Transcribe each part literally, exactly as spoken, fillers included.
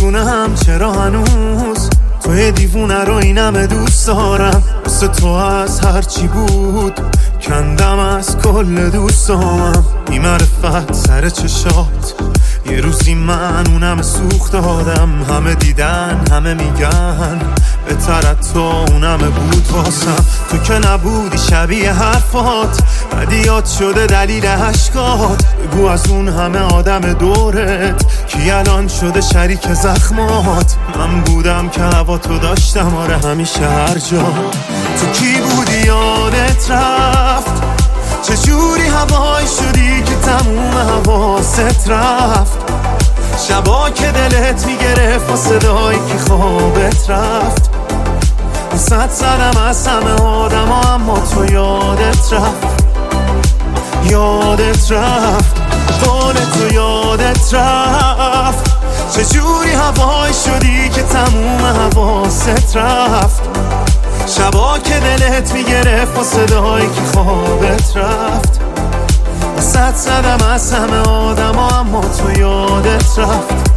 نمیدونم چرا هنوز توی دیوونه رو اینم دوست دارم. واسه تو از هرچی بود کندم از کل دوستامم. بی معرفت سر چشات یه روزی من اونم سوخت دادم. همه دیدن همه میگن بهتر تو اونم بود واسم. تو که نبودی شبیه حرفات بدیات شده دلیل عشقات. بگو از اون همه آدم دورت کی الان شده شریک زخمات. من بودم که هوا تو داشتم آره همیشه هر جا. تو کی بودی یادت رفت چجوری هوایی شدی که تموم حواست رفت. شبا که دلت میگرفت و صدایی که خوابت رفت. صد زدم از همه آدم ها اما تو یادت رفت. یادت رفت قول تو یادت رفت. چجوری هوایی شدی که تموم حواست رفت. شبا که دلت میگرفت و صدایی که خوابت رفت. صد زدم از همه آدم ها اما تو یادت رفت.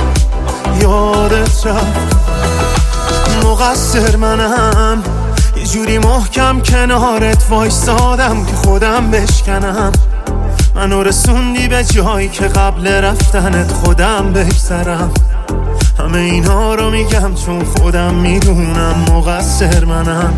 یادت رفت. مقصر منم یه جوری محکم کنارت وایستادم که خودم بشکنم. منو رسوندی به جایی که قبل رفتنت خودم بگذرم. همه اینا رو میگم چون خودم میدونم مقصر منم.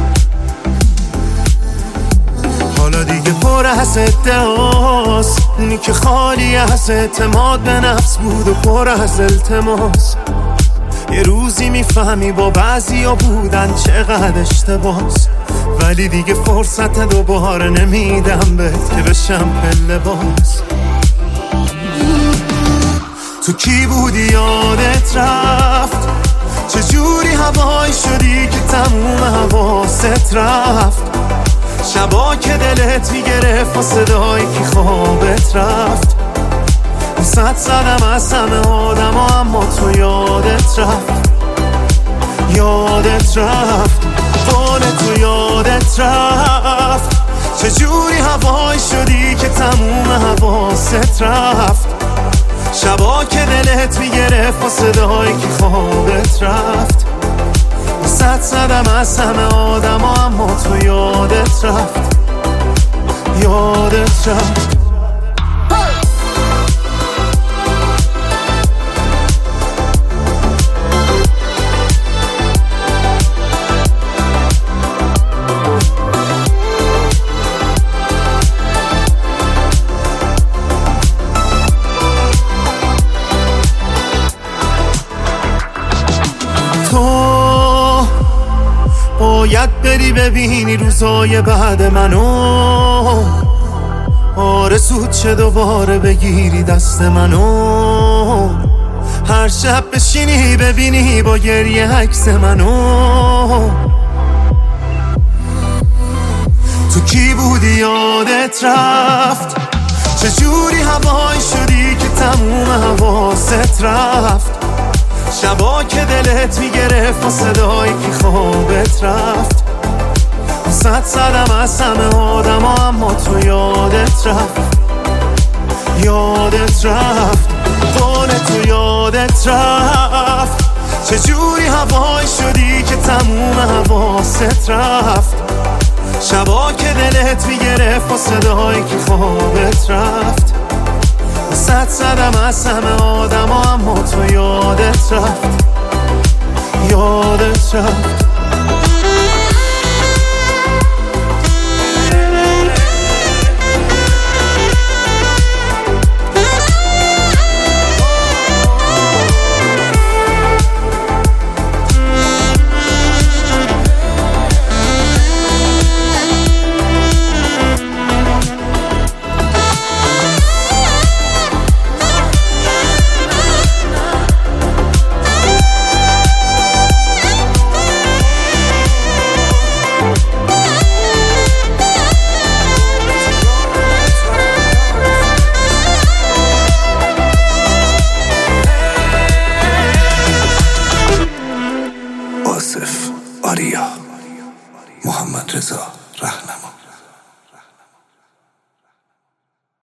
حالا دیگه پر از ادعاست اونی که خالی از اعتماد به نفس بود و پر از التماس. یه روزی میفهمی با بعضیا بودن چقدر اشتباس. ولی دیگه فرصت دوباره نمیدم بهت که بشم پله باز. تو کی بودی یادت رفت چجوری هوایی شدی که تموم حواست رفت. شبا که دلت میگرفت و صدایی که خوابت رفت. صد زدم از همه آدم ها اما تو یادت رفت. یادت رفت قول تو یادت رفت. چجوری هوایی شدی که تموم حواست رفت. شبا که دلت میگرفت و صدایی که خوابت رفت. صد زدم از همه آدم ها اما تو یادت رفت. یادت رفت. تو باید بری ببینی روزای بعد منو. آرزوت چه دوباره بگیری دست منو. هر شب بشینی ببینی با گریه عکس منو. تو کی بودی یادت رفت چجوری هوایی شدی که تموم حواست رفت. شبا که دلت میگرفت و صدایی که خوابت رفت. صد زدم از همه آدم ها اما تو یادت رفت. یادت رفت قول تو یادت رفت. چجوری هوایی شدی که تموم حواست رفت. شبا که دلت میگرفت و صدایی که خوابت رفت. صد زدم از همه آدم ها اما تو یادت رفت. یادت رفت.